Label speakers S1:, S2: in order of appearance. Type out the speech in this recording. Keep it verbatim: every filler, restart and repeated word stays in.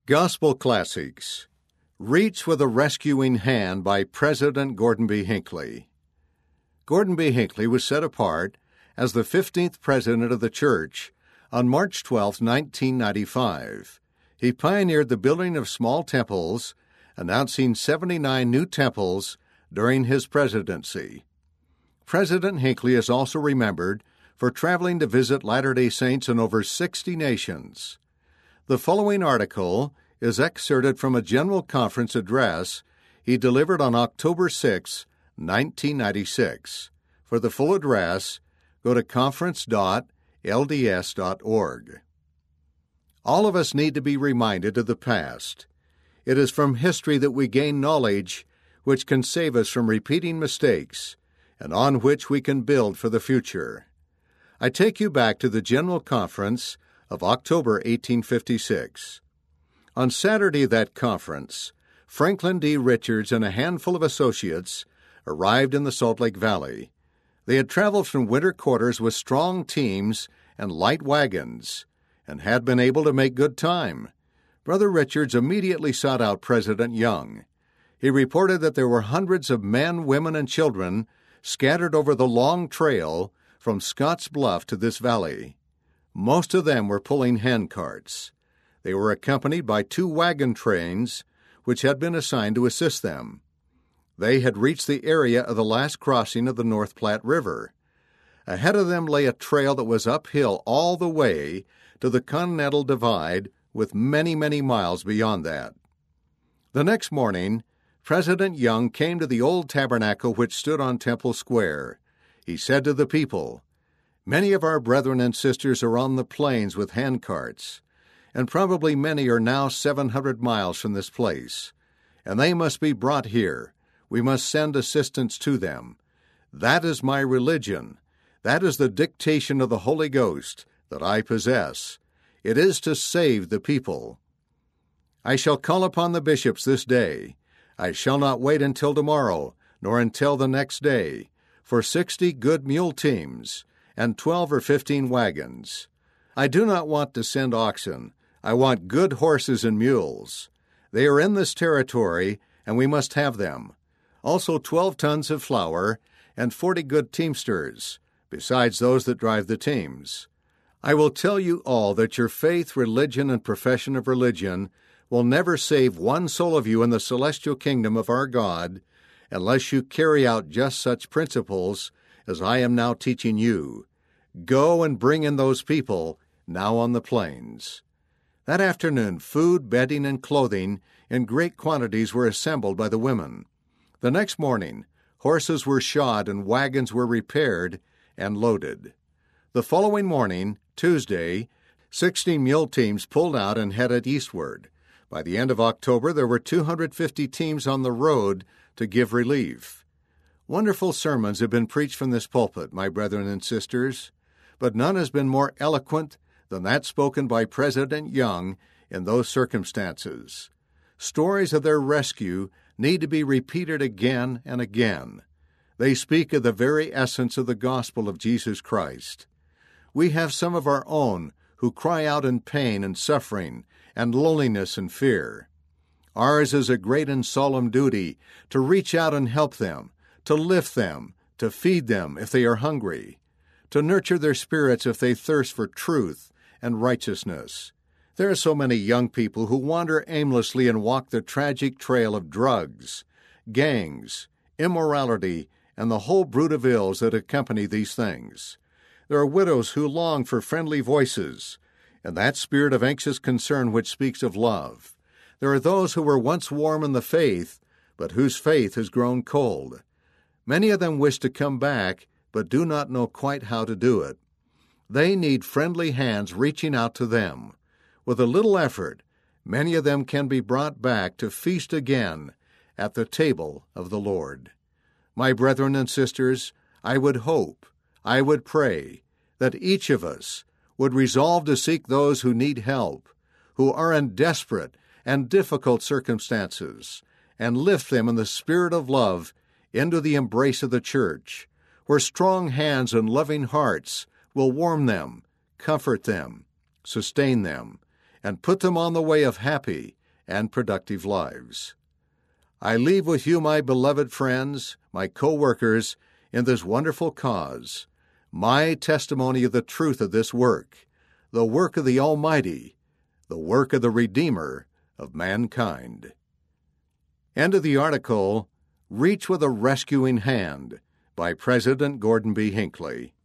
S1: Gospel Classics. Reach with a Rescuing Hand by President Gordon B. Hinckley. Gordon B. Hinckley was set apart as the fifteenth President of the Church on March twelfth, nineteen ninety-five. He pioneered the building of small temples, announcing seventy-nine new temples during his presidency. President Hinckley is also remembered for traveling to visit Latter-day Saints in over sixty nations. The following article is excerpted from a General Conference address he delivered on October sixth, nineteen ninety-six. For the full address, go to conference dot l d s dot org. All of us need to be reminded of the past. It is from history that we gain knowledge which can save us from repeating mistakes and on which we can build for the future. I take you back to the General Conference of October eighteen fifty-six. On Saturday of that conference, Franklin D. Richards and a handful of associates arrived in the Salt Lake Valley. They had traveled from winter quarters with strong teams and light wagons and had been able to make good time. Brother Richards immediately sought out President Young. He reported that there were hundreds of men, women, and children scattered over the long trail from Scotts Bluff to this valley. Most of them were pulling hand carts. They were accompanied by two wagon trains, which had been assigned to assist them. They had reached the area of the last crossing of the North Platte River. Ahead of them lay a trail that was uphill all the way to the Continental Divide, with many, many miles beyond that. The next morning, President Young came to the old tabernacle which stood on Temple Square. He said to the people, "Many of our brethren and sisters are on the plains with hand carts, and probably many are now seven hundred miles from this place, and they must be brought here. We must send assistance to them. That is my religion. That is the dictation of the Holy Ghost that I possess. It is to save the people. I shall call upon the bishops this day. I shall not wait until tomorrow, nor until the next day, for sixty good mule teams and twelve or fifteen wagons. I do not want to send oxen. I want good horses and mules. They are in this territory, and we must have them. Also twelve tons of flour and forty good teamsters, besides those that drive the teams. I will tell you all that your faith, religion, and profession of religion will never save one soul of you in the celestial kingdom of our God unless you carry out just such principles as I am now teaching you. Go and bring in those people now on the plains." That afternoon, food, bedding, and clothing in great quantities were assembled by the women. The next morning, horses were shod and wagons were repaired and loaded. The following morning, Tuesday, sixteen mule teams pulled out and headed eastward. By the end of October, there were two hundred fifty teams on the road to give relief. Wonderful sermons have been preached from this pulpit, my brethren and sisters, but none has been more eloquent than that spoken by President Young in those circumstances. Stories of their rescue need to be repeated again and again. They speak of the very essence of the gospel of Jesus Christ. We have some of our own who cry out in pain and suffering and loneliness and fear. Ours is a great and solemn duty to reach out and help them, to lift them, to feed them if they are hungry, to nurture their spirits if they thirst for truth and righteousness. There are so many young people who wander aimlessly and walk the tragic trail of drugs, gangs, immorality, and the whole brood of ills that accompany these things. There are widows who long for friendly voices, and that spirit of anxious concern which speaks of love. There are those who were once warm in the faith, but whose faith has grown cold. Many of them wish to come back, but do not know quite how to do it. They need friendly hands reaching out to them. With a little effort, many of them can be brought back to feast again at the table of the Lord. My brethren and sisters, I would hope, I would pray that each of us would resolve to seek those who need help, who are in desperate and difficult circumstances, and lift them in the spirit of love into the embrace of the church, where strong hands and loving hearts will warm them, comfort them, sustain them, and put them on the way of happy and productive lives. I leave with you, my beloved friends, my co-workers, in this wonderful cause, my testimony of the truth of this work, the work of the Almighty, the work of the Redeemer of mankind. End of the article, Reach with a Rescuing Hand, by President Gordon B. Hinckley.